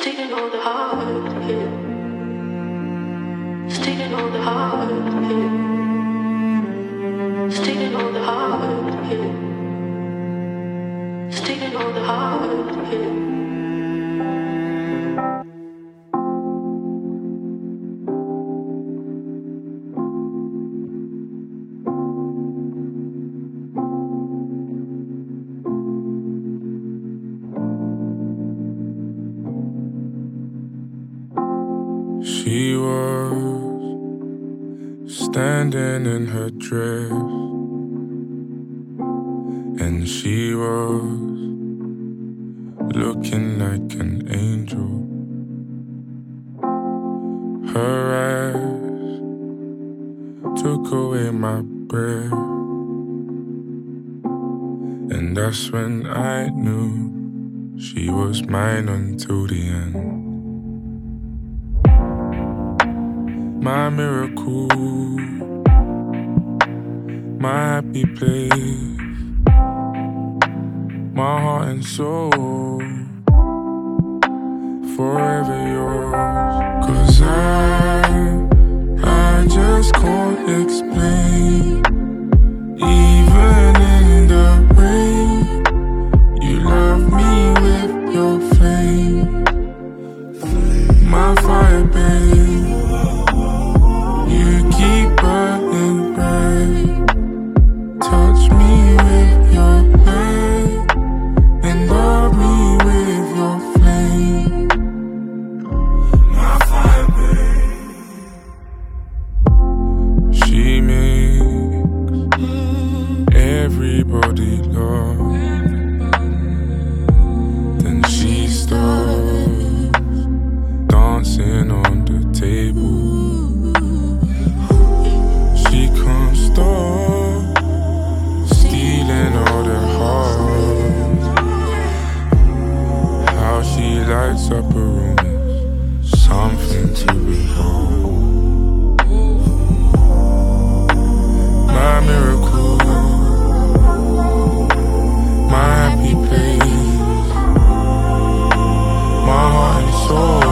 Stealing all the heart, yeah. Stealing all the heart, yeah. Stealing all the heart, yeah. Stealing all the heart, yeah. She was standing in her dress, and she was looking like an angel. Her eyes took away my breath, and that's when I knew she was mine until the end. My miracle, my happy place, my heart and soul, forever yours. 'Cause I just can't explain. Even in the rain, you love me with your flame. My fire, babe. You keep burning bright. Touch me with your hand and love me with your flame. My fire, babe. She makes everybody laugh. Then she starts dancing on the table. She can't stop stealing all their hearts. How she lights up a room is something to behold. My miracle, my happy place, my heart and soul.